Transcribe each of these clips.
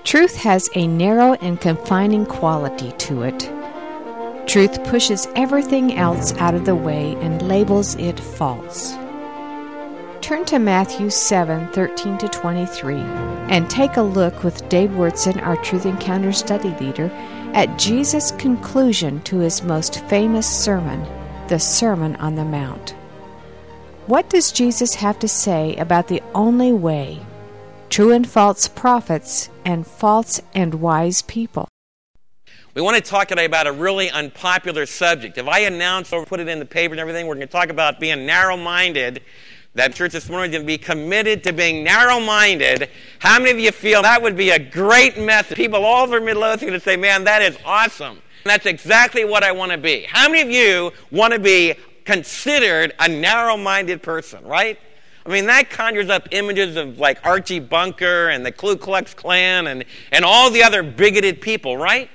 Truth has a narrow and confining quality to it. Truth pushes everything else out of the way and labels it false. Turn to Matthew 7:13-23 and take a look with Dave Wurtson, our Truth Encounter study leader, at Jesus' conclusion to his most famous sermon, the Sermon on the Mount. What does Jesus have to say about the only way, true and false prophets, and false and wise people? We want to talk today about a really unpopular subject. If I announce or put it in the paper and everything, we're going to talk about being narrow-minded. That church this morning is going to be committed to being narrow-minded. How many of you feel that would be a great message? People all over Midlothian are going to say, man, that is awesome. And that's exactly what I want to be. How many of you want to be considered a narrow-minded person, right? I mean, that conjures up images of like Archie Bunker and the Ku Klux Klan and all the other bigoted people, right?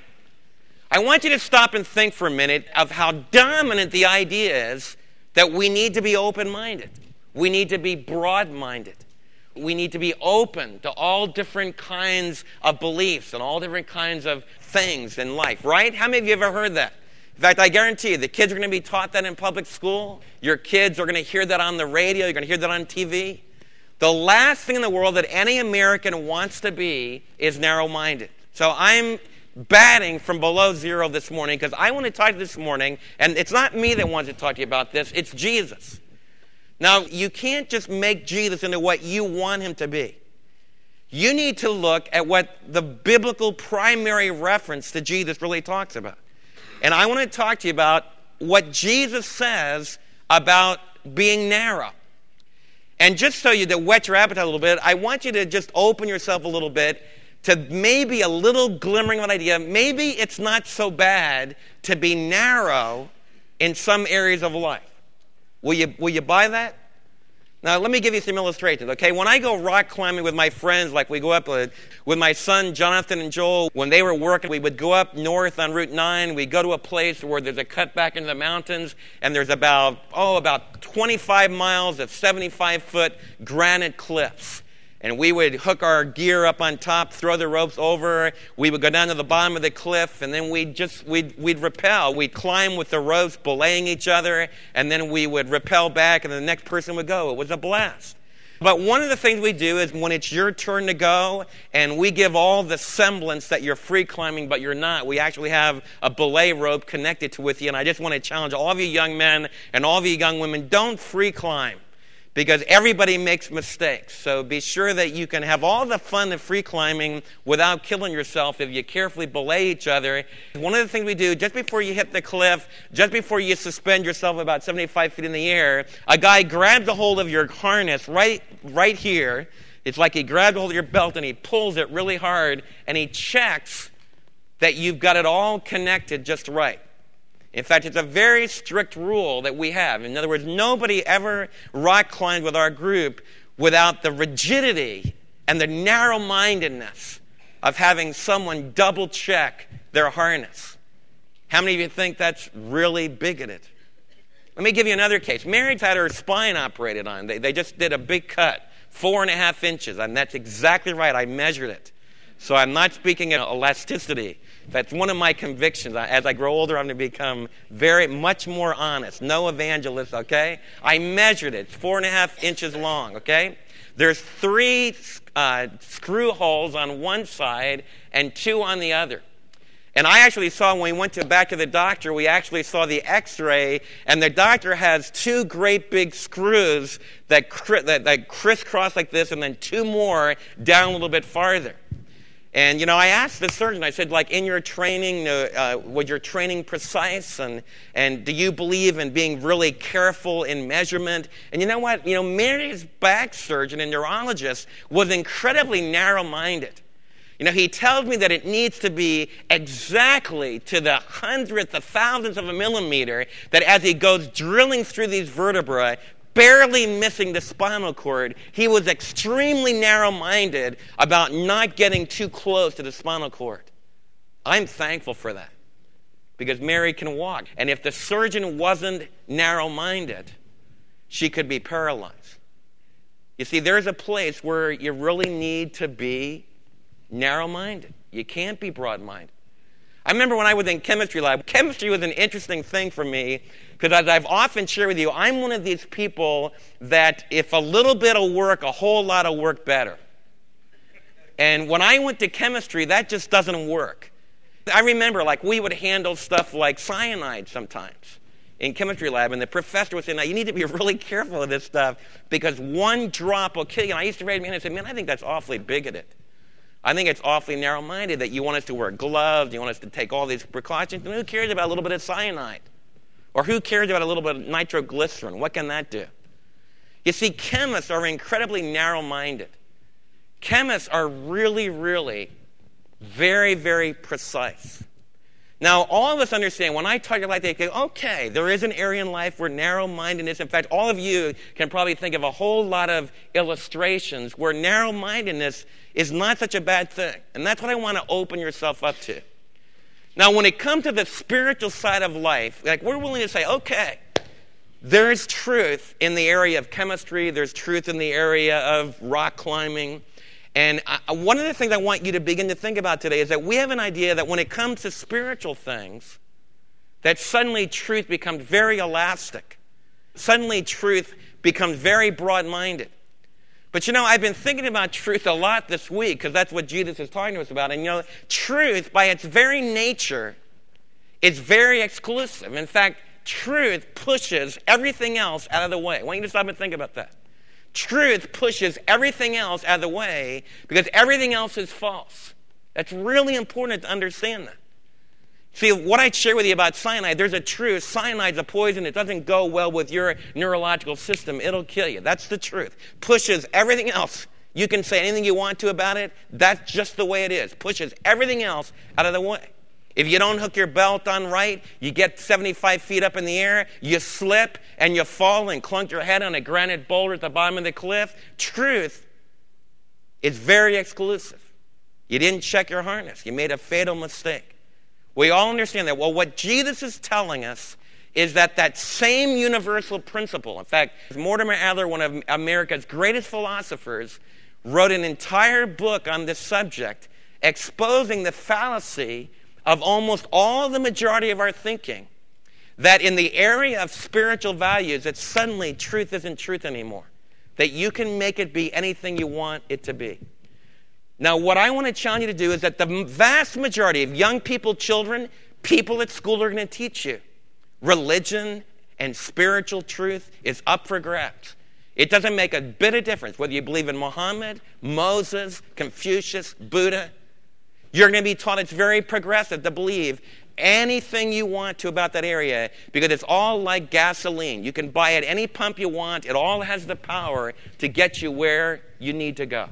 I want you to stop and think for a minute of how dominant the idea is that we need to be open-minded. We need to be broad-minded. We need to be open to all different kinds of beliefs and all different kinds of things in life, right? How many of you have ever heard that? In fact, I guarantee you, the kids are going to be taught that in public school. Your kids are going to hear that on the radio. You're going to hear that on TV. The last thing in the world that any American wants to be is narrow-minded. So I'm batting from below zero this morning because I want to talk to you this morning, and it's not me that wants to talk to you about this, it's Jesus. Now, you can't just make Jesus into what you want him to be. You need to look at what the biblical primary reference to Jesus really talks about. And I want to talk to you about what Jesus says about being narrow. And just so you to whet your appetite a little bit, I want you to just open yourself a little bit to maybe a little glimmering of an idea. Maybe it's not so bad to be narrow in some areas of life. Will you buy that? Now, let me give you some illustrations, okay? When I go rock climbing with my friends, like we go up with my son Jonathan and Joel, when they were working, we would go up north on Route 9. We'd go to a place where there's a cut back into the mountains, and there's about 25 miles of 75-foot granite cliffs. And we would hook our gear up on top, throw the ropes over. We would go down to the bottom of the cliff, and then we'd rappel. We'd climb with the ropes, belaying each other, and then we would rappel back, and the next person would go. It was a blast. But one of the things we do is when it's your turn to go, and we give all the semblance that you're free climbing, but you're not. We actually have a belay rope connected to with you, and I just want to challenge all of you young men and all of you young women, don't free climb. Because everybody makes mistakes. So be sure that you can have all the fun of free climbing without killing yourself if you carefully belay each other. One of the things we do, just before you hit the cliff, just before you suspend yourself about 75 feet in the air, a guy grabs a hold of your harness right here. It's like he grabs a hold of your belt and he pulls it really hard and he checks that you've got it all connected just right. In fact, it's a very strict rule that we have. In other words, nobody ever rock climbed with our group without the rigidity and the narrow-mindedness of having someone double-check their harness. How many of you think that's really bigoted? Let me give you another case. Mary's had her spine operated on. They just did a big cut, 4.5 inches, and that's exactly right. I measured it. So I'm not speaking of elasticity. That's one of my convictions. As I grow older, I'm going to become very much more honest. No evangelist, okay? I measured it. It's 4.5 inches long, okay? There's 3 screw holes on one side and 2 on the other. And I actually saw, when we went back to the doctor, we actually saw the x-ray, and the doctor has 2 great big screws that crisscross like this, and then 2 more down a little bit farther. And, I asked the surgeon, I said, like, in your training, was your training precise? And do you believe in being really careful in measurement? And you know what? Mary's back surgeon and neurologist was incredibly narrow-minded. He tells me that it needs to be exactly to the hundredth, the thousandth of a millimeter, that as he goes drilling through these vertebrae, barely missing the spinal cord, he was extremely narrow-minded about not getting too close to the spinal cord. I'm thankful for that, because Mary can walk. And if the surgeon wasn't narrow-minded, she could be paralyzed. You see, there's a place where you really need to be narrow-minded. You can't be broad-minded. I remember when I was in chemistry lab, chemistry was an interesting thing for me because as I've often shared with you, I'm one of these people that if a little bit will work, a whole lot will work better. And when I went to chemistry, that just doesn't work. I remember we would handle stuff like cyanide sometimes in chemistry lab, and the professor would say, now you need to be really careful of this stuff because one drop will kill you. And I used to raise my hand and say, man, I think that's awfully bigoted. I think it's awfully narrow-minded that you want us to wear gloves, you want us to take all these precautions, and who cares about a little bit of cyanide? Or who cares about a little bit of nitroglycerin? What can that do? You see, chemists are incredibly narrow-minded. Chemists are really, really very, very precise. Now, all of us understand, when I talk like that, they go, okay, there is an area in life where narrow-mindedness, in fact, all of you can probably think of a whole lot of illustrations where narrow-mindedness is not such a bad thing. And that's what I want to open yourself up to. Now, when it comes to the spiritual side of life, we're willing to say, okay, there's truth in the area of chemistry, there's truth in the area of rock climbing. And one of the things I want you to begin to think about today is that we have an idea that when it comes to spiritual things, that suddenly truth becomes very elastic. Suddenly truth becomes very broad-minded. But I've been thinking about truth a lot this week because that's what Jesus is talking to us about. And truth, by its very nature, is very exclusive. In fact, truth pushes everything else out of the way. I want you to stop and think about that. Truth pushes everything else out of the way because everything else is false. That's really important to understand that. See, what I share with you about cyanide, there's a truth. Cyanide's a poison. It doesn't go well with your neurological system. It'll kill you. That's the truth. Pushes everything else. You can say anything you want to about it. That's just the way it is. Pushes everything else out of the way. If you don't hook your belt on right, you get 75 feet up in the air, you slip, and you fall and clunk your head on a granite boulder at the bottom of the cliff. Truth is very exclusive. You didn't check your harness. You made a fatal mistake. We all understand that. Well, what Jesus is telling us is that same universal principle. In fact, Mortimer Adler, one of America's greatest philosophers, wrote an entire book on this subject, exposing the fallacy of almost all the majority of our thinking, that in the area of spiritual values, that suddenly truth isn't truth anymore, that you can make it be anything you want it to be. Now, what I want to challenge you to do is that the vast majority of young people, children, people at school are going to teach you religion and spiritual truth is up for grabs. It doesn't make a bit of difference whether you believe in Muhammad, Moses, Confucius, Buddha. You're going to be taught it's very progressive to believe anything you want to about that area because it's all like gasoline. You can buy at any pump you want. It all has the power to get you where you need to go.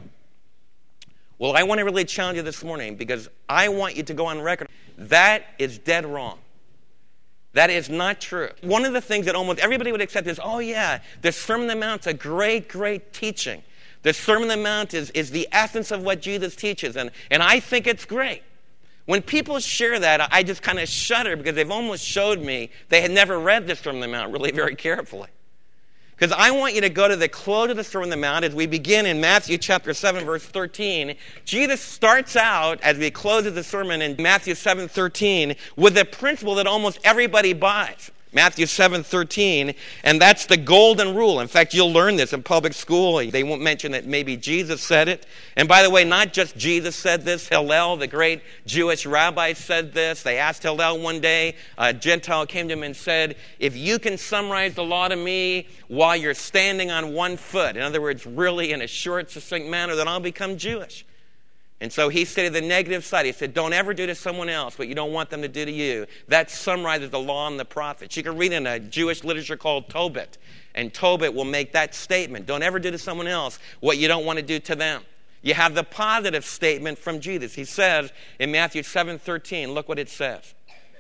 Well, I want to really challenge you this morning because I want you to go on record. That is dead wrong. That is not true. One of the things that almost everybody would accept is, oh yeah, the Sermon on the Mount's a great, great teaching. The Sermon on the Mount is the essence of what Jesus teaches, and I think it's great. When people share that, I just kind of shudder because they've almost showed me they had never read the Sermon on the Mount really very carefully. Because I want you to go to the close of the Sermon on the Mount as we begin in Matthew chapter 7, verse 13. Jesus starts out, as we close the sermon in Matthew 7:13, with a principle that almost everybody buys. Matthew 7:13, and that's the golden rule. In fact, you'll learn this in public school. They won't mention that maybe Jesus said it. And by the way, not just Jesus said this. Hillel, the great Jewish rabbi, said this. They asked Hillel one day, a Gentile came to him and said, if you can summarize the law to me while you're standing on one foot, in other words, really in a short, succinct manner, then I'll become Jewish. And so he stated the negative side. He said, don't ever do to someone else what you don't want them to do to you. That summarizes the law and the prophets. You can read in a Jewish literature called Tobit. And Tobit will make that statement. Don't ever do to someone else what you don't want to do to them. You have the positive statement from Jesus. He says in Matthew 7:13, look what it says.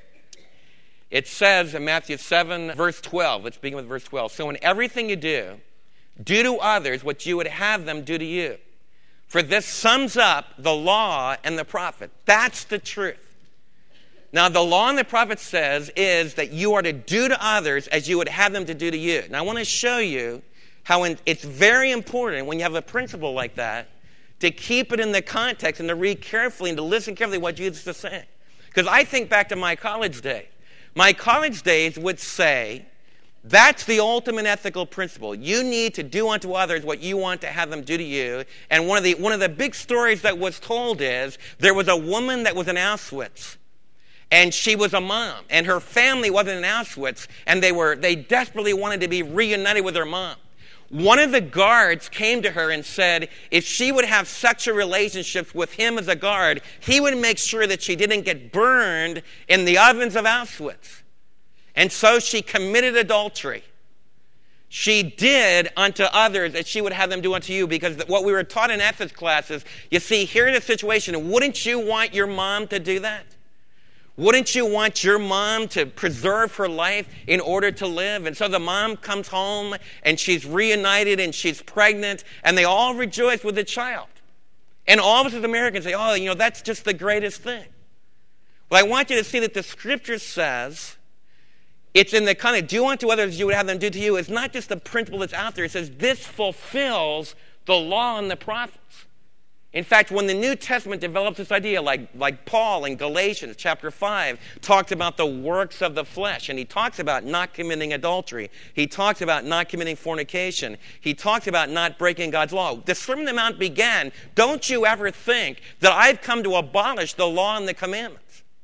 It says in Matthew 7, verse 12. Let's begin with verse 12. So in everything you do to others what you would have them do to you. For this sums up the law and the prophet. That's the truth. Now, the law and the prophet says is that you are to do to others as you would have them to do to you. Now, I want to show you how it's very important when you have a principle like that to keep it in the context and to read carefully and to listen carefully what Jesus is saying. Because I think back to my college days. My college days would say, that's the ultimate ethical principle. You need to do unto others what you want to have them do to you. And one of the big stories that was told is there was a woman that was in Auschwitz, and she was a mom, and her family wasn't in Auschwitz, and they desperately wanted to be reunited with their mom. One of the guards came to her and said if she would have sexual relationships with him as a guard, he would make sure that she didn't get burned in the ovens of Auschwitz. And so she committed adultery. She did unto others as she would have them do unto you, because what we were taught in ethics classes, you see, here's the situation. Wouldn't you want your mom to do that? Wouldn't you want your mom to preserve her life in order to live? And so the mom comes home and she's reunited and she's pregnant, and they all rejoice with the child. And all of us as Americans say, oh, that's just the greatest thing. Well, I want you to see that the scripture says, it's in the kind of do unto others as you would have them do to you. It's not just the principle that's out there. It says this fulfills the law and the prophets. In fact, when the New Testament develops this idea, like Paul in Galatians chapter 5 talks about the works of the flesh, and he talks about not committing adultery. He talks about not committing fornication. He talks about not breaking God's law. The Sermon on the Mount began, don't you ever think that I've come to abolish the law and the commandments.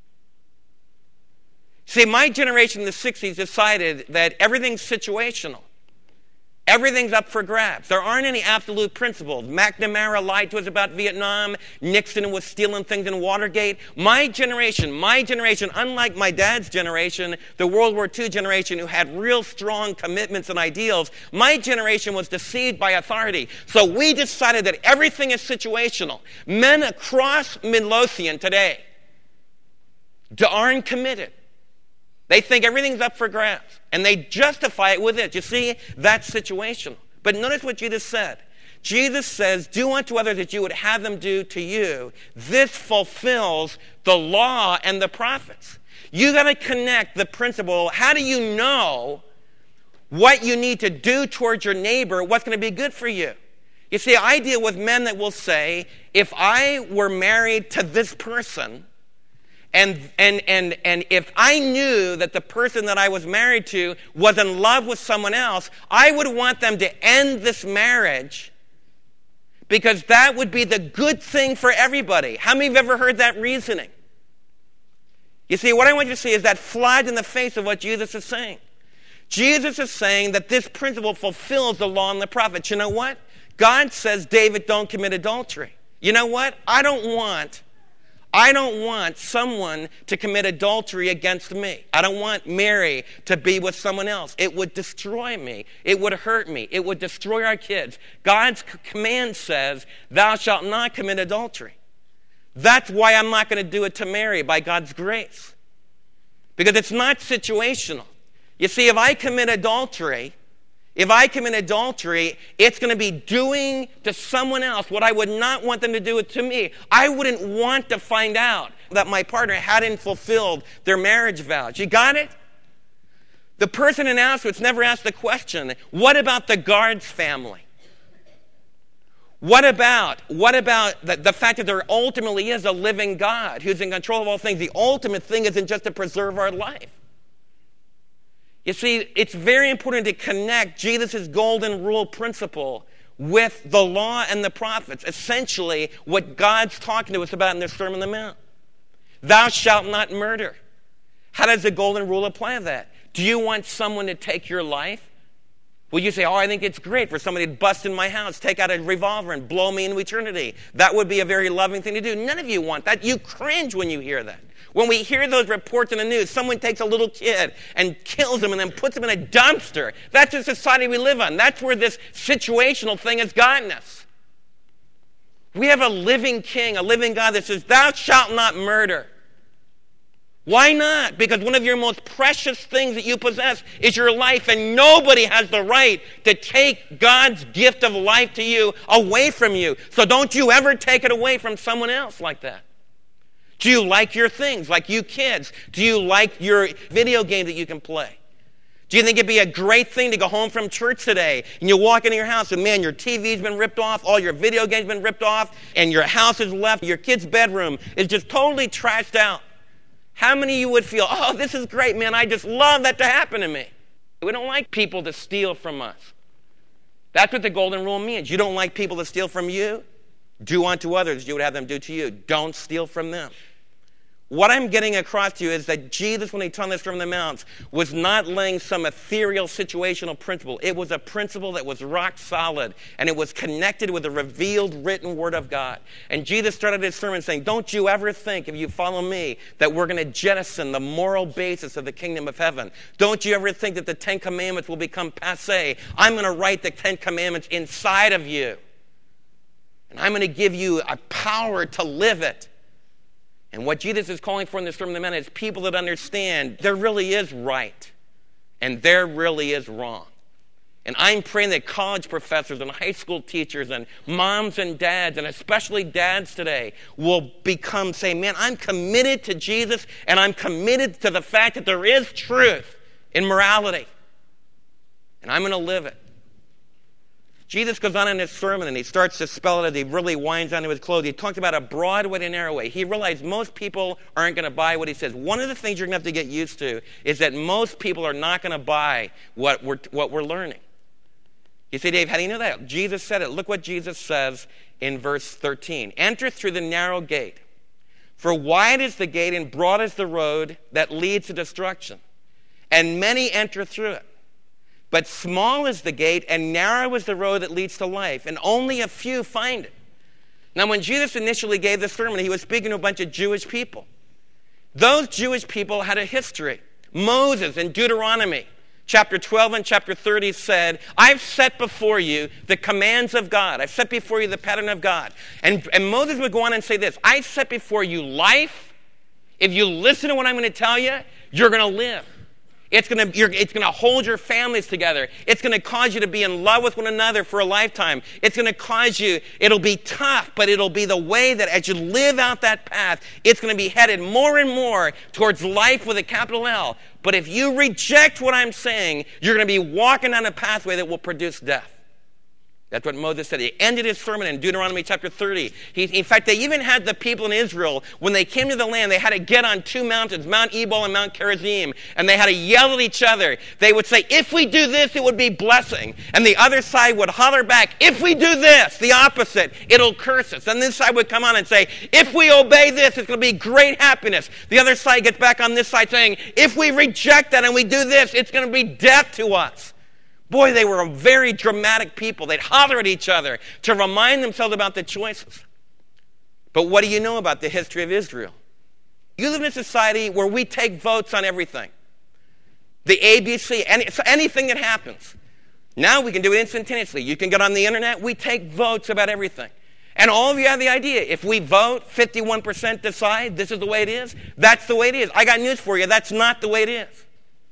See, my generation in the 60s decided that everything's situational. Everything's up for grabs. There aren't any absolute principles. McNamara lied to us about Vietnam. Nixon was stealing things in Watergate. My generation, unlike my dad's generation, the World War II generation who had real strong commitments and ideals, my generation was deceived by authority. So we decided that everything is situational. Men across Midlothian today aren't committed. They think everything's up for grabs, and they justify it with it. You see, that's situational. But notice what Jesus said. Jesus says, do unto others that you would have them do to you. This fulfills the law and the prophets. You got to connect the principle. How do you know what you need to do towards your neighbor, what's going to be good for you? You see, I deal with men that will say, if I were married to this person, and if I knew that the person that I was married to was in love with someone else, I would want them to end this marriage because that would be the good thing for everybody. How many of you have ever heard that reasoning? You see, what I want you to see is that flies in the face of what Jesus is saying. Jesus is saying that this principle fulfills the law and the prophets. You know what? God says, David, don't commit adultery. You know what? I don't want someone to commit adultery against me. I don't want Mary to be with someone else. It would destroy me. It would hurt me. It would destroy our kids. God's command says, thou shalt not commit adultery. That's why I'm not going to do it to Mary by God's grace. Because it's not situational. You see, if I commit adultery, it's going to be doing to someone else what I would not want them to do it to me. I wouldn't want to find out that my partner hadn't fulfilled their marriage vows. You got it? The person in Auschwitz never asked the question, what about the guard's family? What about the fact that there ultimately is a living God who's in control of all things? The ultimate thing isn't just to preserve our life. You see, it's very important to connect Jesus' golden rule principle with the law and the prophets, essentially what God's talking to us about in the Sermon on the Mount. Thou shalt not murder. How does the golden rule apply to that? Do you want someone to take your life? Well, you say, I think it's great for somebody to bust in my house, take out a revolver and blow me into eternity. That would be a very loving thing to do. None of you want that. You cringe when you hear that. When we hear those reports in the news, someone takes a little kid and kills him and then puts him in a dumpster. That's the society we live on. That's where this situational thing has gotten us. We have a living king, a living God that says, thou shalt not murder. Why not? Because one of your most precious things that you possess is your life, and nobody has the right to take God's gift of life to you away from you. So don't you ever take it away from someone else like that. Do you like your things, like you kids? Do you like your video game that you can play? Do you think it'd be a great thing to go home from church today and you walk into your house and, man, your TV's been ripped off, all your video games been ripped off, and your house is left, your kid's bedroom is just totally trashed out? How many of you would feel, oh, this is great, man, I just love that to happen to me? We don't like people to steal from us. That's what the golden rule means. You don't like people to steal from you? Do unto others as you would have them do to you. Don't steal from them. What I'm getting across to you is that Jesus, when he taught this from the Mount, was not laying some ethereal situational principle. It was a principle that was rock solid, and it was connected with the revealed written word of God. And Jesus started his sermon saying, don't you ever think, if you follow me, that we're going to jettison the moral basis of the kingdom of heaven. Don't you ever think that the Ten Commandments will become passé. I'm going to write the Ten Commandments inside of you. And I'm going to give you a power to live it. And what Jesus is calling for in the Sermon on the Mount is people that understand there really is right and there really is wrong. And I'm praying that college professors and high school teachers and moms and dads, and especially dads today, will say, man, I'm committed to Jesus and I'm committed to the fact that there is truth in morality. And I'm going to live it. Jesus goes on in his sermon and he starts to spell it as he really winds down to his clothes. He talks about a broad way and a narrow way. He realized most people aren't going to buy what he says. One of the things you're going to have to get used to is that most people are not going to buy what we're learning. You say, Dave, how do you know that? Jesus said it. Look what Jesus says in verse 13. Enter through the narrow gate. For wide is the gate and broad is the road that leads to destruction, and many enter through it. But small is the gate and narrow is the road that leads to life, and only a few find it. Now, when Jesus initially gave the sermon, he was speaking to a bunch of Jewish people. Those Jewish people had a history. Moses in Deuteronomy chapter 12 and chapter 30 said, I've set before you the commands of God. I've set before you the pattern of God. And Moses would go on and say this, I set before you life. If you listen to what I'm going to tell you, you're going to live. It's going to hold your families together. It's going to cause you to be in love with one another for a lifetime. It's going to cause you, it'll be tough, but it'll be the way that as you live out that path, it's going to be headed more and more towards life with a capital L. But if you reject what I'm saying, you're going to be walking down a pathway that will produce death. That's what Moses said. He ended his sermon in Deuteronomy chapter 30. In fact, they even had the people in Israel, when they came to the land, they had to get on two mountains, Mount Ebal and Mount Gerizim, and they had to yell at each other. They would say, if we do this, it would be blessing. And the other side would holler back, if we do this, the opposite, it'll curse us. And this side would come on and say, if we obey this, it's going to be great happiness. The other side gets back on this side saying, if we reject that and we do this, it's going to be death to us. Boy, they were a very dramatic people. They'd holler at each other to remind themselves about the choices. But what do you know about the history of Israel? You live in a society where we take votes on everything. The ABC, anything that happens. Now we can do it instantaneously. You can get on the internet. We take votes about everything. And all of you have the idea. If we vote, 51% decide this is the way it is. That's the way it is. I got news for you. That's not the way it is.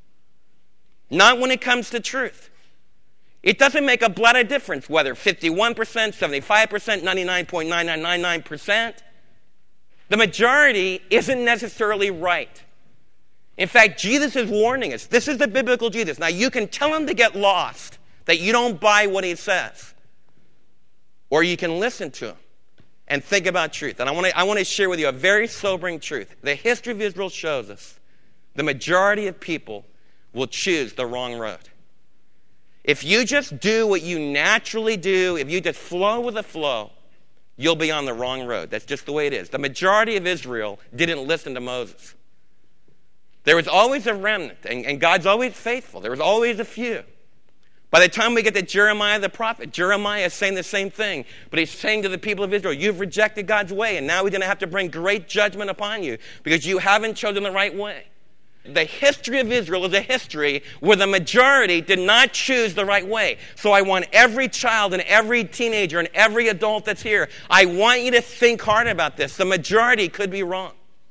Not when it comes to truth. It doesn't make a blot of difference whether 51%, 75%, 99.9999%. The majority isn't necessarily right. In fact, Jesus is warning us. This is the biblical Jesus. Now, you can tell him to get lost, that you don't buy what he says. Or you can listen to him and think about truth. And I want to share with you a very sobering truth. The history of Israel shows us the majority of people will choose the wrong road. If you just do what you naturally do, if you just flow with the flow, you'll be on the wrong road. That's just the way it is. The majority of Israel didn't listen to Moses. There was always a remnant, and God's always faithful. There was always a few. By the time we get to Jeremiah the prophet, Jeremiah is saying the same thing, but he's saying to the people of Israel, you've rejected God's way, and now we're going to have to bring great judgment upon you because you haven't chosen the right way. The history of Israel is a history where the majority did not choose the right way. So I want every child and every teenager and every adult that's here, I want you to think hard about this. The majority could be wrong.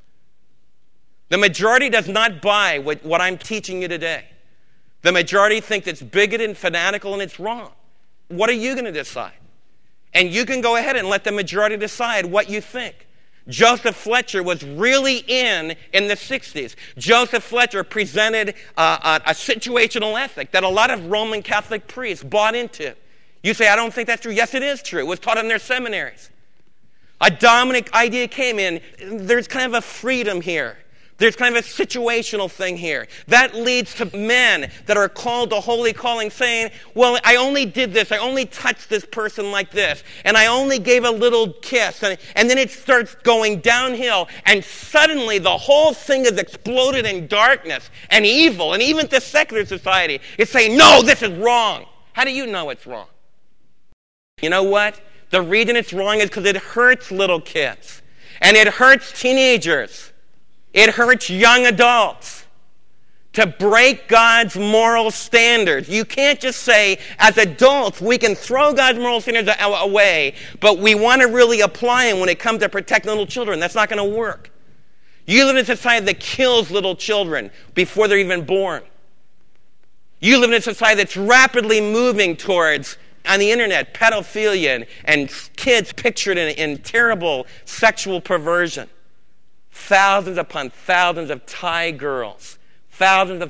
The majority does not buy what I'm teaching you today. The majority thinks it's bigoted and fanatical and it's wrong. What are you going to decide? And you can go ahead and let the majority decide what you think. Joseph Fletcher was really in the 60s. Joseph Fletcher presented a situational ethic that a lot of Roman Catholic priests bought into. You say, I don't think that's true. Yes, it is true. It was taught in their seminaries. A dominant idea came in. There's kind of a freedom here. There's kind of a situational thing here. That leads to men that are called to holy calling saying, well, I only did this. I only touched this person like this. And I only gave a little kiss. And then it starts going downhill. And suddenly the whole thing is exploded in darkness and evil. And even the secular society is saying, no, this is wrong. How do you know it's wrong? You know what? The reason it's wrong is because it hurts little kids. And it hurts teenagers. It hurts young adults to break God's moral standards. You can't just say, as adults, we can throw God's moral standards away, but we want to really apply them when it comes to protecting little children. That's not going to work. You live in a society that kills little children before they're even born. You live in a society that's rapidly moving towards, on the internet, pedophilia and kids pictured in terrible sexual perversion. Thousands upon thousands of Thai girls, thousands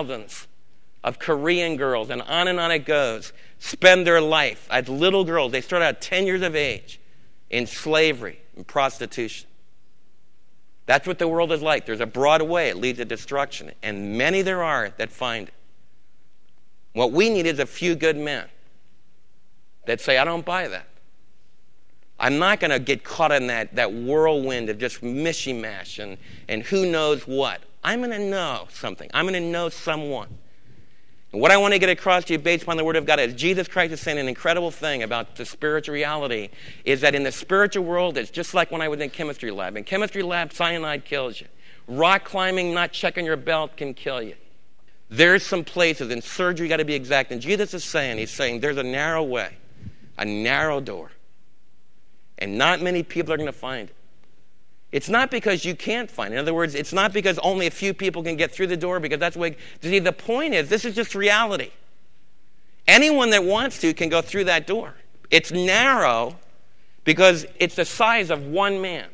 of Korean girls, and on it goes, spend their life as little girls. They start out 10 years of age in slavery and prostitution. That's what the world is like. There's a broad way. It leads to destruction. And many there are that find it. What we need is a few good men that say, I don't buy that. I'm not going to get caught in that whirlwind of just mishy-mash and who knows what. I'm going to know something. I'm going to know someone. And what I want to get across to you based upon the Word of God is Jesus Christ is saying an incredible thing about the spiritual reality is that in the spiritual world, it's just like when I was in chemistry lab. In chemistry lab, cyanide kills you. Rock climbing, not checking your belt can kill you. There's some places in surgery you got to be exact. And Jesus is saying, he's saying there's a narrow way, a narrow door. And not many people are going to find it. It's not because you can't find it. In other words, it's not because only a few people can get through the door, because that's the way. See, the point is, this is just reality. Anyone that wants to can go through that door. It's narrow because it's the size of one man.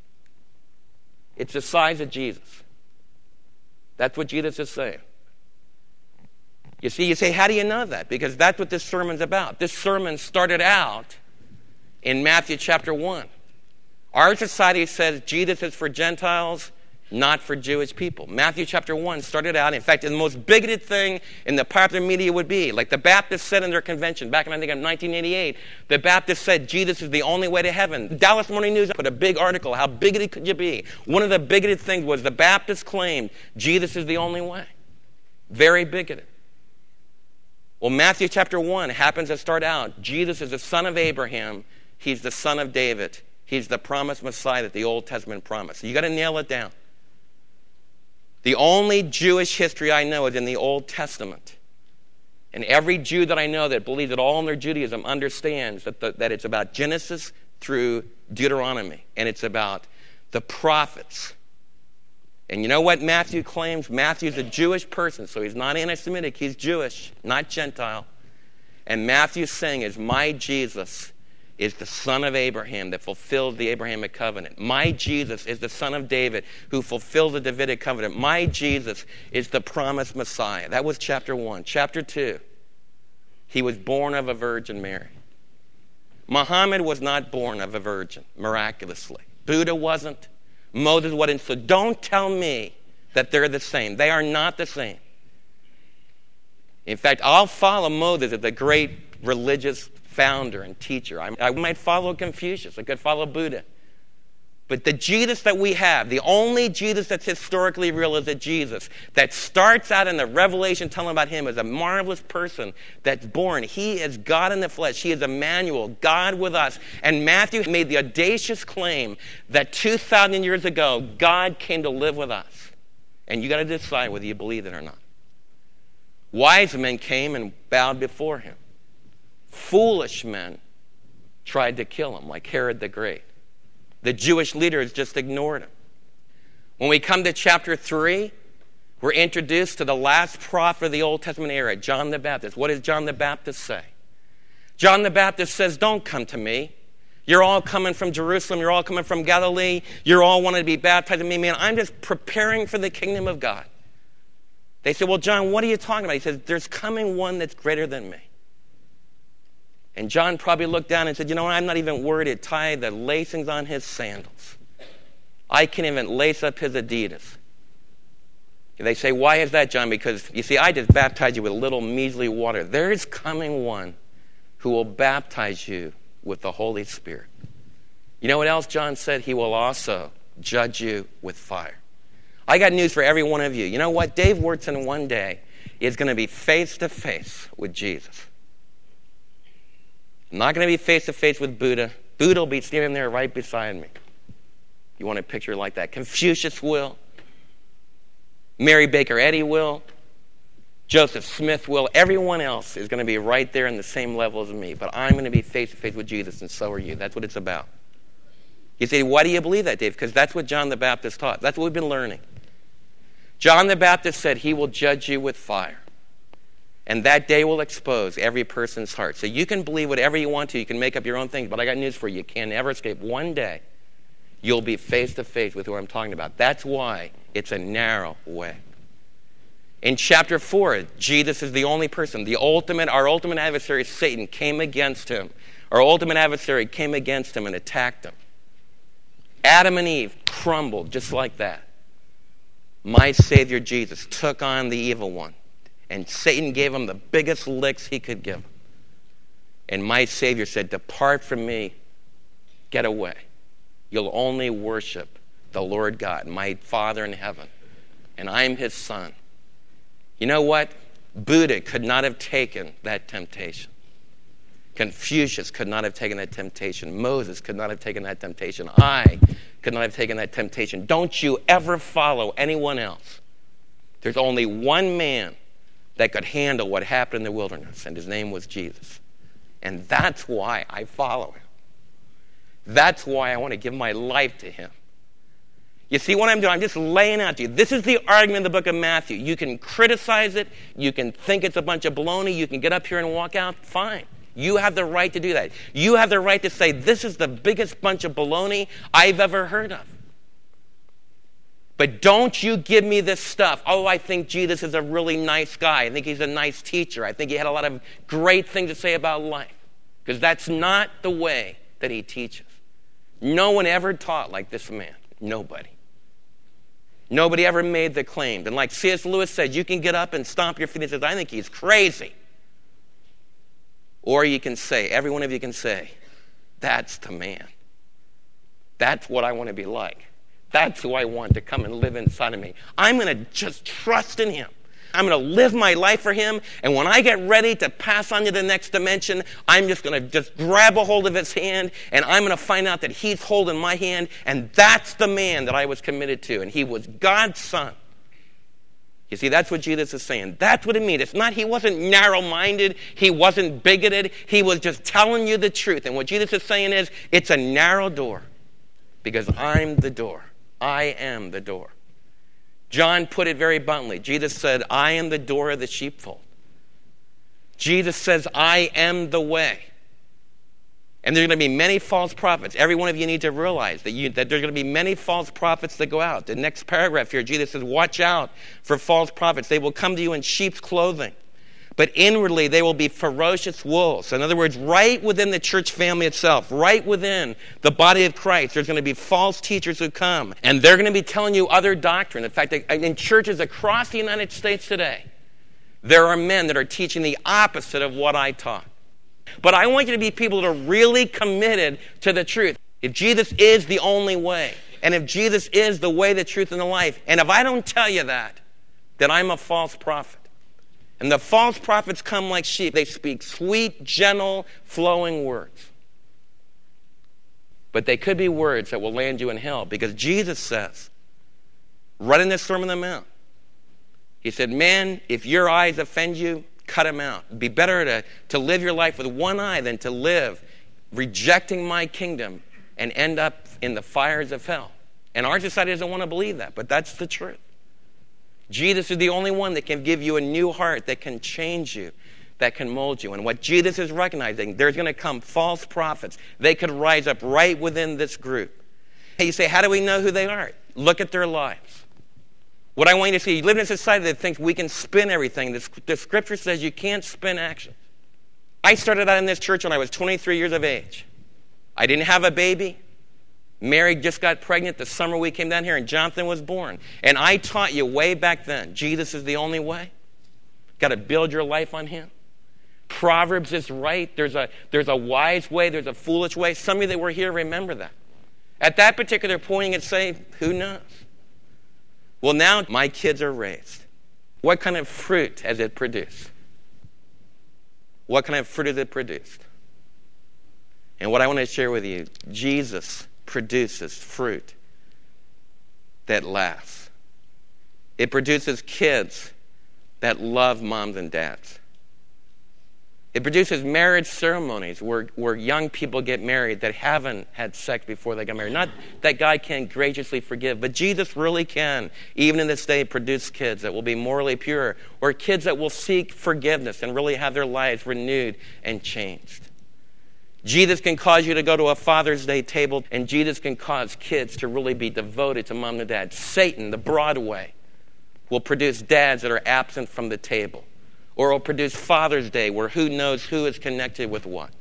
It's the size of Jesus. That's what Jesus is saying. You see, you say, how do you know that? Because that's what this sermon's about. This sermon started out in Matthew chapter 1. Our society says Jesus is for Gentiles, not for Jewish people. Matthew chapter 1 started out, in fact, the most bigoted thing in the popular media would be, like the Baptists said in their convention back in, I think, 1988, the Baptists said Jesus is the only way to heaven. The Dallas Morning News put a big article, how bigoted could you be? One of the bigoted things was the Baptists claimed Jesus is the only way. Very bigoted. Well, Matthew chapter 1 happens to start out, Jesus is the son of Abraham. He's the son of David. He's the promised Messiah that the Old Testament promised. So you got to nail it down. The only Jewish history I know is in the Old Testament. And every Jew that I know that believes that all in their Judaism understands that it's about Genesis through Deuteronomy. And it's about the prophets. And you know what Matthew claims? Matthew's a Jewish person, so he's not anti-Semitic. He's Jewish, not Gentile. And Matthew's saying is, my Jesus is the son of Abraham that fulfills the Abrahamic covenant. My Jesus is the son of David who fulfills the Davidic covenant. My Jesus is the promised Messiah. That was chapter 1. Chapter 2, he was born of a Virgin Mary. Muhammad was not born of a virgin, miraculously. Buddha wasn't. Moses wasn't. So don't tell me that they're the same. They are not the same. In fact, I'll follow Moses as the great religious founder and teacher. I might follow Confucius. I could follow Buddha. But the Jesus that we have, the only Jesus that's historically real is a Jesus that starts out in the Revelation telling about him as a marvelous person that's born. He is God in the flesh. He is Emmanuel, God with us. And Matthew made the audacious claim that 2,000 years ago, God came to live with us. And you got to decide whether you believe it or not. Wise men came and bowed before him. Foolish men tried to kill him, like Herod the Great. The Jewish leaders just ignored him. When we come to chapter 3, we're introduced to the last prophet of the Old Testament era, John the Baptist. What does John the Baptist say? John the Baptist says, don't come to me. You're all coming from Jerusalem. You're all coming from Galilee. You're all wanting to be baptized in me. Man, I'm just preparing for the kingdom of God. They said, well, John, what are you talking about? He says, there's coming one that's greater than me. And John probably looked down and said, you know what? I'm not even worried to tie the lacings on his sandals. I can't even lace up his Adidas. And they say, why is that, John? Because, you see, I just baptized you with a little measly water. There is coming one who will baptize you with the Holy Spirit. You know what else John said? He will also judge you with fire. I got news for every one of you. You know what? Dave Wurtson one day is going to be face to face with Jesus. I'm not going to be face to face with Buddha. Buddha will be standing there right beside me. You want a picture like that? Confucius will. Mary Baker Eddy will. Joseph Smith will. Everyone else is going to be right there in the same level as me. But I'm going to be face to face with Jesus, and so are you. That's what it's about. You say, why do you believe that, Dave? Because that's what John the Baptist taught. That's what we've been learning. John the Baptist said he will judge you with fire. And that day will expose every person's heart. So you can believe whatever you want to. You can make up your own things. But I got news for you. You can't ever escape. One day, you'll be face to face with who I'm talking about. That's why it's a narrow way. In chapter 4, Jesus is the only person. Our ultimate adversary, Satan, came against him. Our ultimate adversary came against him and attacked him. Adam and Eve crumbled just like that. My Savior Jesus took on the evil one. And Satan gave him the biggest licks he could give him. And my Savior said, depart from me, get away. You'll only worship the Lord God, my Father in heaven. And I'm his son. You know what? Buddha could not have taken that temptation. Confucius could not have taken that temptation. Moses could not have taken that temptation. I could not have taken that temptation. Don't you ever follow anyone else. There's only one man that could handle what happened in the wilderness, and his name was Jesus. And that's why I follow him. That's why I want to give my life to him. You see what I'm doing? I'm just laying out to you. This is the argument in the book of Matthew. You can criticize it. You can think it's a bunch of baloney. You can get up here and walk out. Fine. You have the right to do that. You have the right to say, this is the biggest bunch of baloney I've ever heard of. But don't you give me this stuff. Oh, I think Jesus is a really nice guy. I think he's a nice teacher. I think he had a lot of great things to say about life. Because that's not the way that he teaches. No one ever taught like this man. Nobody. Nobody ever made the claim. And like C.S. Lewis said, you can get up and stomp your feet and say, I think he's crazy. Or you can say, every one of you can say, that's the man. That's what I want to be like. That's who I want to come and live inside of me. I'm going to just trust in him. I'm going to live my life for him. And when I get ready to pass on to the next dimension, I'm just going to just grab a hold of his hand, and I'm going to find out that he's holding my hand, and that's the man that I was committed to. And he was God's son. You see, that's what Jesus is saying. That's what it means. It's not, he wasn't narrow-minded. He wasn't bigoted. He was just telling you the truth. And what Jesus is saying is, it's a narrow door because I'm the door. I am the door. John put it very bluntly. Jesus said, I am the door of the sheepfold. Jesus says, I am the way. And there are going to be many false prophets. Every one of you need to realize that there's going to be many false prophets that go out. The next paragraph here, Jesus says, watch out for false prophets. They will come to you in sheep's clothing, but inwardly they will be ferocious wolves. In other words, right within the church family itself, right within the body of Christ, there's going to be false teachers who come, and they're going to be telling you other doctrine. In fact, in churches across the United States today, there are men that are teaching the opposite of what I taught. But I want you to be people that are really committed to the truth. If Jesus is the only way, and if Jesus is the way, the truth, and the life, and if I don't tell you that, then I'm a false prophet. And the false prophets come like sheep. They speak sweet, gentle, flowing words. But they could be words that will land you in hell, because Jesus says, right in the Sermon on the Mount, he said, man, if your eyes offend you, cut them out. It'd be better to live your life with one eye than to live rejecting my kingdom and end up in the fires of hell. And our society doesn't want to believe that, but that's the truth. Jesus is the only one that can give you a new heart, that can change you, that can mold you. And what Jesus is recognizing, there's going to come false prophets. They could rise up right within this group. Hey, you say, how do we know who they are? Look at their lives. What I want you to see, you live in a society that thinks we can spin everything. The scripture says you can't spin action. I started out in this church when I was 23 years of age. I didn't have a baby. Mary just got pregnant the summer we came down here, and Jonathan was born. And I taught you way back then, Jesus is the only way. Got to build your life on him. Proverbs is right. There's a wise way. There's a foolish way. Some of you that were here remember that. At that particular point, you could say, who knows? Well, now my kids are raised. What kind of fruit has it produced? What kind of fruit has it produced? And what I want to share with you, Jesus produces fruit that lasts. It produces kids that love moms and dads. It produces marriage ceremonies where young people get married that haven't had sex before they got married. Not that God can't graciously forgive, but Jesus really can, even in this day, produce kids that will be morally pure, or kids that will seek forgiveness and really have their lives renewed and changed. Jesus can cause you to go to a Father's Day table, and Jesus can cause kids to really be devoted to mom and dad. Satan, the broad way, will produce dads that are absent from the table. Or will produce Father's Day, where who knows who is connected with what.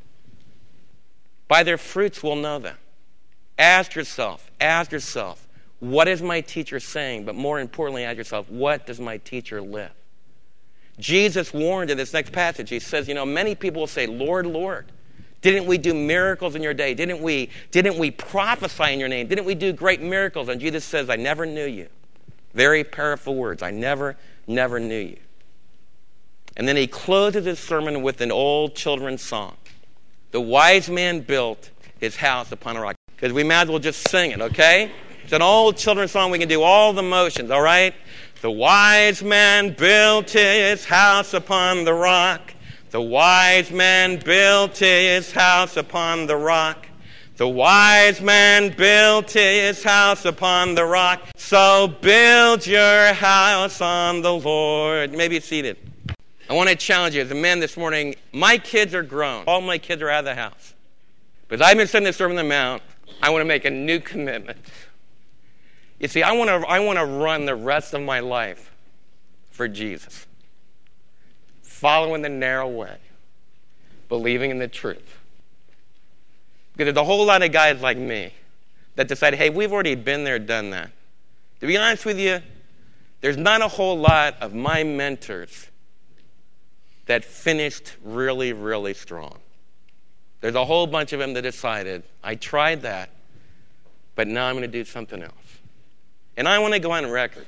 By their fruits we'll know them. Ask yourself, what is my teacher saying? But more importantly, ask yourself, what does my teacher live? Jesus warned in this next passage. He says, many people will say, Lord, Lord, didn't we do miracles in your day? Didn't we prophesy in your name? Didn't we do great miracles? And Jesus says, I never knew you. Very powerful words. I never knew you. And then he closes his sermon with an old children's song. The wise man built his house upon a rock. Because we might as well just sing it, okay? It's an old children's song. We can do all the motions, all right? The wise man built his house upon the rock. The wise man built his house upon the rock. The wise man built his house upon the rock. So build your house on the Lord. You may be seated. I want to challenge you as a man this morning. My kids are grown. All my kids are out of the house. But I've been studying the Sermon on the Mount. I want to make a new commitment. You see, I want to run the rest of my life for Jesus. Following the narrow way. Believing in the truth. Because there's a whole lot of guys like me that decide, hey, we've already been there, done that. To be honest with you, there's not a whole lot of my mentors that finished really, really strong. There's a whole bunch of them that decided, I tried that, but now I'm going to do something else. And I want to go on record.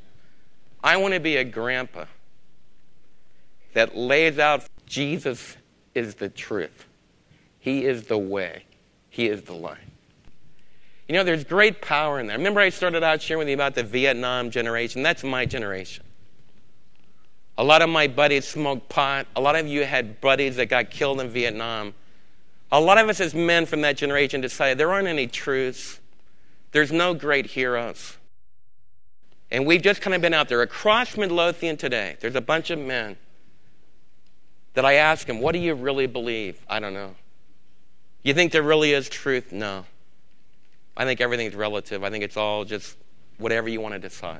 I want to be a grandpa that lays out Jesus is the truth. He is the way. He is the light. There's great power in there. Remember I started out sharing with you about the Vietnam generation? That's my generation. A lot of my buddies smoked pot. A lot of you had buddies that got killed in Vietnam. A lot of us as men from that generation decided there aren't any truths. There's no great heroes. And we've just kind of been out there. Across Midlothian today, there's a bunch of men that I ask them, what do you really believe? I don't know. You think there really is truth? No. I think everything's relative. I think it's all just whatever you want to decide.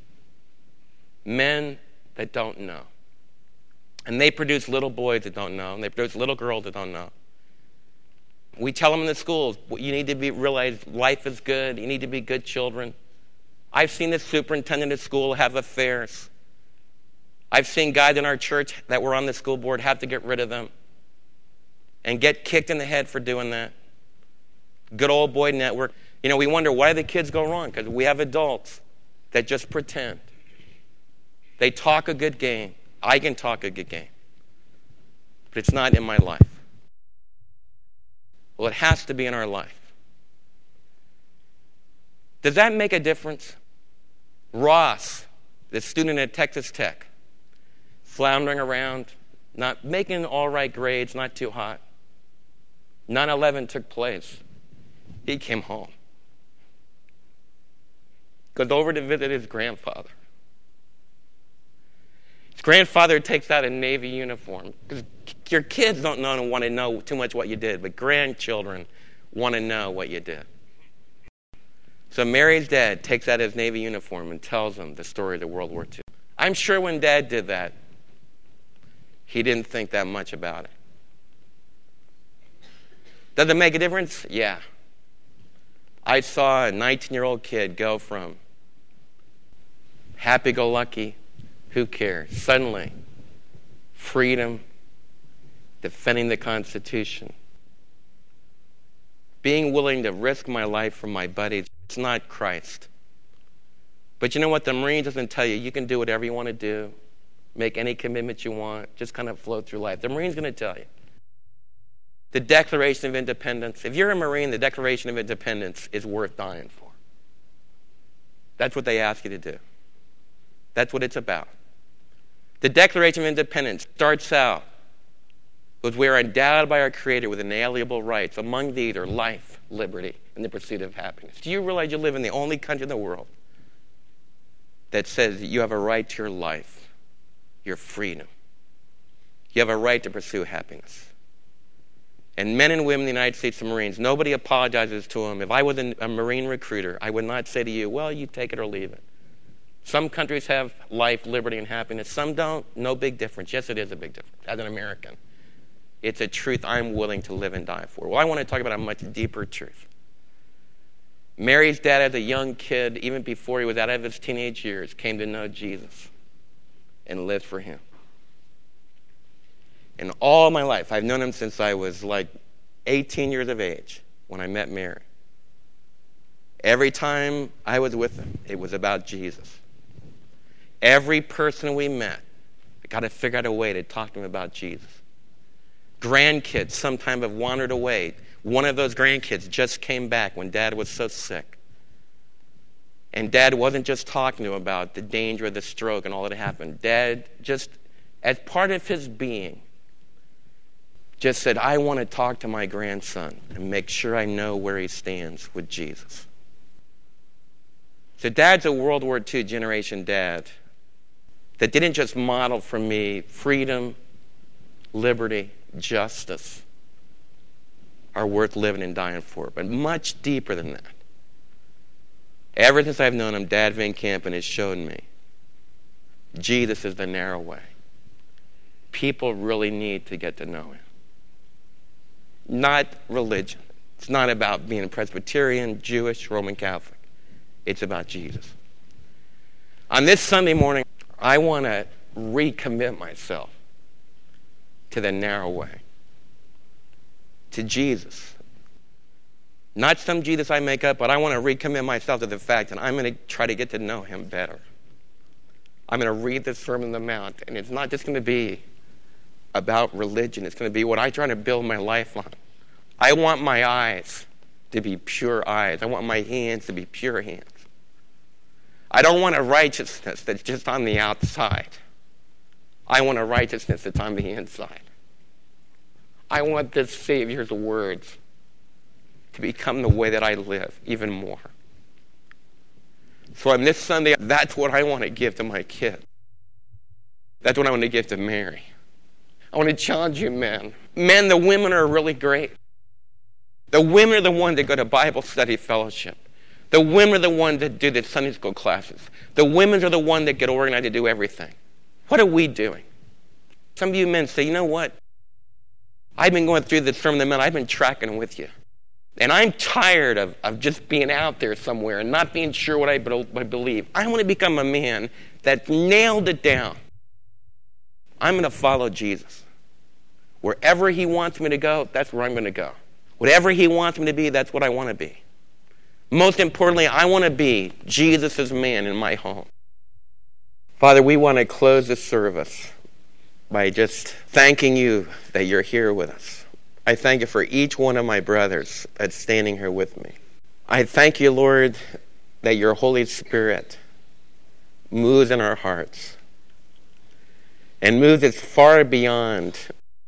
Men that don't know. And they produce little boys that don't know. And they produce little girls that don't know. We tell them in the schools, you need to realize life is good. You need to be good children. I've seen the superintendent of school have affairs. I've seen guys in our church that were on the school board have to get rid of them and get kicked in the head for doing that. Good old boy network. We wonder why the kids go wrong, because we have adults that just pretend. They talk a good game. I can talk a good game. But it's not in my life. Well, it has to be in our life. Does that make a difference? Ross, the student at Texas Tech, floundering around, not making all right grades, not too hot. 9/11 took place. He came home. Goes over to visit his grandfather. His grandfather takes out a Navy uniform. Because your kids don't want to know too much what you did, but grandchildren want to know what you did. So Mary's dad takes out his Navy uniform and tells him the story of World War II. I'm sure when Dad did that, he didn't think that much about it. Does it make a difference? Yeah. I saw a 19-year-old kid go from happy-go-lucky, who cares, suddenly freedom, defending the Constitution, being willing to risk my life for my buddies. It's not Christ. But you know what? The Marine doesn't tell you, you can do whatever you want to do, make any commitments you want, just kind of float through life. The Marine's going to tell you. The Declaration of Independence, if you're a Marine, the Declaration of Independence is worth dying for. That's what they ask you to do. That's what it's about. The Declaration of Independence starts out with we are endowed by our Creator with inalienable rights. Among these are life, liberty, and the pursuit of happiness. Do you realize you live in the only country in the world that says that you have a right to your life, your freedom? You have a right to pursue happiness. And men and women in the United States Marines, nobody apologizes to them. If I was a Marine recruiter, I would not say to you, well, you take it or leave it. Some countries have life, liberty, and happiness. Some don't. No big difference. Yes, it is a big difference. As an American, it's a truth I'm willing to live and die for. Well, I want to talk about a much deeper truth. Mary's dad, as a young kid, even before he was out of his teenage years, came to know Jesus and lived for him. And all my life, I've known him since I was like 18 years of age when I met Mary. Every time I was with him, it was about Jesus. Every person we met, I got to figure out a way to talk to him about Jesus. Grandkids sometimes have wandered away. One of those grandkids just came back when Dad was so sick. And Dad wasn't just talking to him about the danger of the stroke and all that happened. Dad, just as part of his being, just said, I want to talk to my grandson and make sure I know where he stands with Jesus. So Dad's a World War II generation dad that didn't just model for me freedom, liberty, justice are worth living and dying for, but much deeper than that. Ever since I've known him, Dad Van Kampen has shown me Jesus is the narrow way. People really need to get to know him. Not religion. It's not about being Presbyterian, Jewish, Roman Catholic. It's about Jesus. On this Sunday morning, I want to recommit myself to the narrow way, to Jesus. Not some Jesus I make up, but I want to recommit myself to the fact that I'm going to try to get to know him better. I'm going to read the Sermon on the Mount, and it's not just going to be about religion. It's going to be what I try to build my life on. I want my eyes to be pure eyes. I want my hands to be pure hands. I don't want a righteousness that's just on the outside. I want a righteousness that's on the inside. I want this Savior's words to become the way that I live even more. So on this Sunday, that's what I want to give to my kid. That's what I want to give to Mary. I want to challenge you, men. Men, the women are really great. The women are the ones that go to Bible study fellowship. The women are the ones that do the Sunday school classes. The women are the ones that get organized to do everything. What are we doing? Some of you men say, you know what? I've been going through the Sermon on the Mount. I've been tracking with you. And I'm tired of just being out there somewhere and not being sure what I believe. I want to become a man that nailed it down. I'm going to follow Jesus. Wherever he wants me to go, that's where I'm going to go. Whatever he wants me to be, that's what I want to be. Most importantly, I want to be Jesus' man in my home. Father, we want to close this service by just thanking you that you're here with us. I thank you for each one of my brothers that's standing here with me. I thank you, Lord, that your Holy Spirit moves in our hearts and moves us far beyond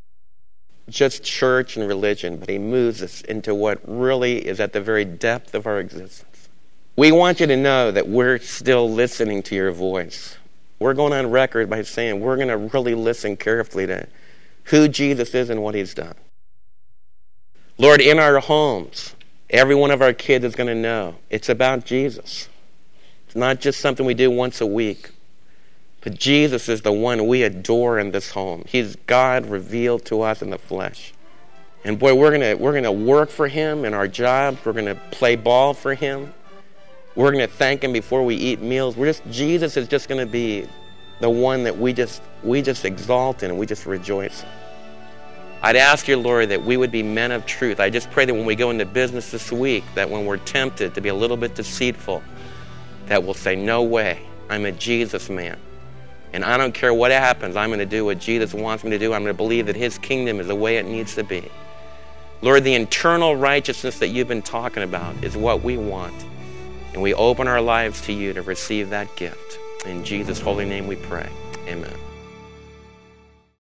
just church and religion, but he moves us into what really is at the very depth of our existence. We want you to know that we're still listening to your voice. We're going on record by saying we're going to really listen carefully to who Jesus is and what he's done. Lord, in our homes, every one of our kids is going to know it's about Jesus. It's not just something we do once a week. But Jesus is the one we adore in this home. He's God revealed to us in the flesh. And boy, we're gonna work for him in our jobs. We're gonna play ball for him. We're gonna thank him before we eat meals. Jesus is just gonna be the one that we just exalt in and we just rejoice in. I'd ask you, Lord, that we would be men of truth. I just pray that when we go into business this week, that when we're tempted to be a little bit deceitful, that we'll say, no way, I'm a Jesus man. And I don't care what happens, I'm going to do what Jesus wants me to do. I'm going to believe that his kingdom is the way it needs to be. Lord, the internal righteousness that you've been talking about is what we want. And we open our lives to you to receive that gift. In Jesus' holy name we pray. Amen.